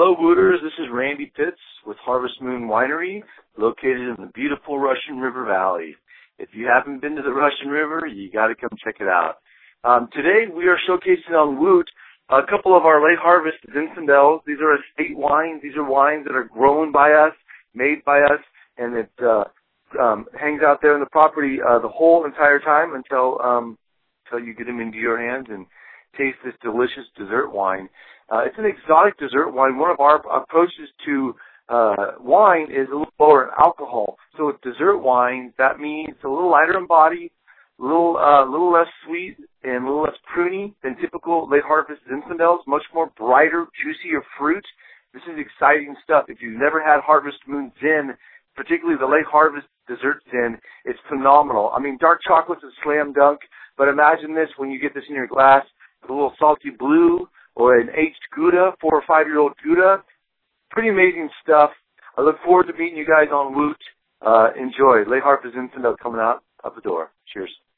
Hello, Wooters. This is Randy Pitts with Harvest Moon Winery, located in the beautiful Russian River Valley. If you haven't been to the Russian River, you got to come check it out. Today, we are showcasing on Woot a couple of our late harvest Zinfandels. These are estate wines. These are wines that are grown by us, made by us, and it hangs out there in the property the whole entire time until you get them into your hands and taste this delicious dessert wine. It's an exotic dessert wine. One of our approaches to wine is a little lower in alcohol. So with dessert wine, that means it's a little lighter in body, a little less sweet, and a little less pruny than typical late harvest Zinfandels. Much more brighter, juicier fruit. This is exciting stuff. If you've never had Harvest Moon Zin, particularly the late harvest dessert Zin, it's phenomenal. I mean, dark chocolate's a slam dunk, but imagine this when you get this in your glass, a little salty blue, or an aged Gouda, 4 or 5 year old Gouda. Pretty amazing stuff. I look forward to meeting you guys on Woot. Enjoy. Late harvest Zinfandel coming out of the door. Cheers.